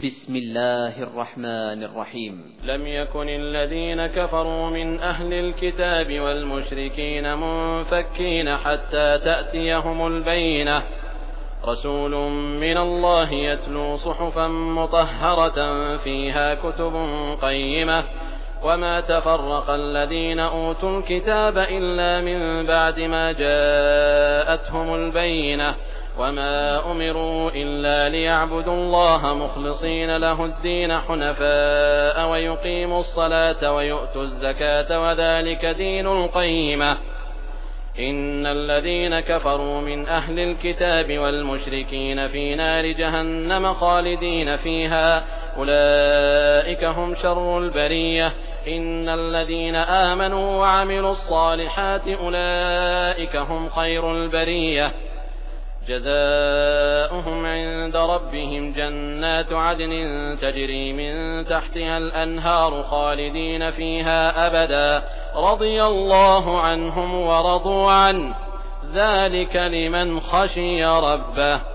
بسم الله الرحمن الرحيم. لم يكن الذين كفروا من أهل الكتاب والمشركين منفكين حتى تأتيهم البينة، رسول من الله يتلو صحفا مطهرة فيها كتب قيمة، وما تفرق الذين أوتوا الكتاب إلا من بعد ما جاءتهم البينة، وما أمروا إلا ليعبدوا الله مخلصين له الدين حنفاء ويقيموا الصلاة ويؤتوا الزكاة وذلك دين القيمة. إن الذين كفروا من أهل الكتاب والمشركين في نار جهنم خالدين فيها أولئك هم شر البرية. إن الذين آمنوا وعملوا الصالحات أولئك هم خير البرية. جزاؤهم عند ربهم جنات عدن تجري من تحتها الأنهار خالدين فيها أبدا، رضي الله عنهم ورضوا عنه، ذلك لمن خشي ربه.